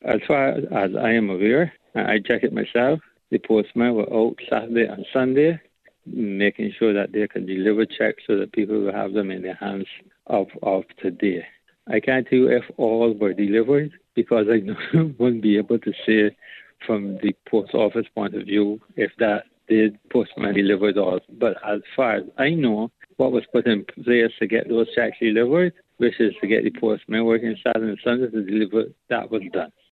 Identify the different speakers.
Speaker 1: As far as I am aware, and I check it myself, the postmen were out Saturday and Sunday, making sure that they can deliver checks so that people will have them in their hands of today. I can't tell you if all were delivered because I wouldn't be able to say from the post office point of view if that the postman delivered all. But as far as I know, what was put in place to get those checks delivered, which is to get the postman working Saturday and Sunday to deliver, that was done.